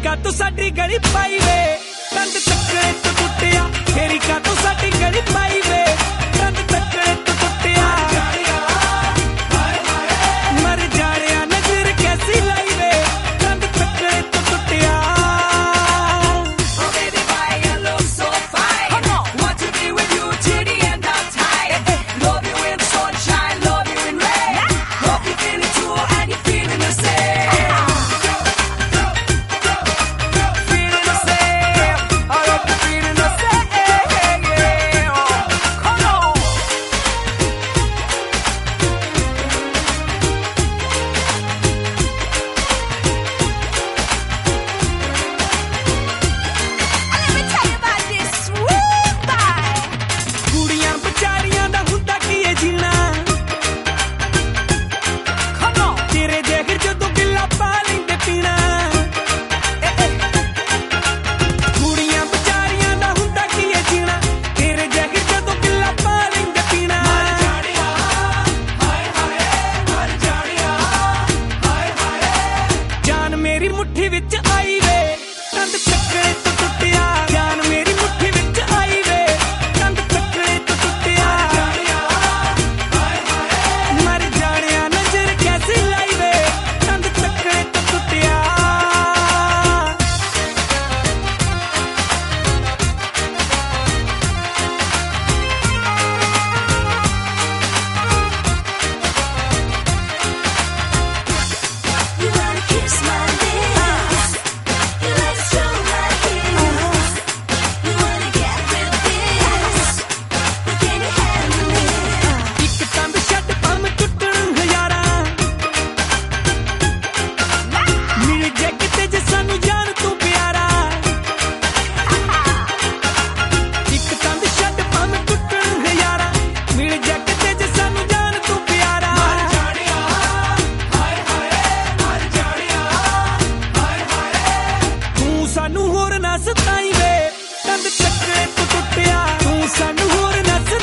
ਕਾਤੋਂ ਸਾਡੀ ਗਲੀ ਪਾਈ ਵੇ ਕੰਧ ਤੱਕੜੇ ਤੋਂ ਟੁੱਟਿਆ ਤੇਰੀ ਕਾਤੋਂ ਸਾਡੀ ਗਲੀ ਪਾਈ ਵੇ ਕੰਧ ਤੱਕੜੇ ਤੋਂ ਟੁੱਟਿਆ ਮਰ ਜਾਣਿਆ ਨਜ਼ਰ ਕੈਸੀ ਲਾਈ ਵੇ ਕੰਧ ਤੱਕੜੇ ਤੋਂ ਟੁੱਟਿਆ ਮੇਰੀ ਮੁੱਠੀ ਵਿੱਚ ਆਈ ਵੇ ਕੰਧ ਤੱਕੜੇ ਤੋਂ ਟੁੱਟਿਆ ਜਾਨ ਮੇਰੀ ਮੁੱਠੀ ਵਿੱਚ ਆਈ ਵੇ ਕੰਧ ਤੱਕੜੇ ਤੋਂ ਟੁੱਟਿਆ ਮਰ ਜਾਣਿਆ ਨਜ਼ਰ ਕੈਸੀ ਲਾਈ ਵੇ ਕੰਧ ਤੱਕੜੇ ਤੋਂ ਟੁੱਟਿਆ ਸਾਨੂੰ ਹੋਰ ਨਾ ਸਤਾਈ ਵੇ ਕੰਧ ਤੱਕੜੇ ਤੋਂ ਟੁੱਟਿਆ ਤੂੰ ਸਾਨੂੰ ਹੋਰ ਨਾ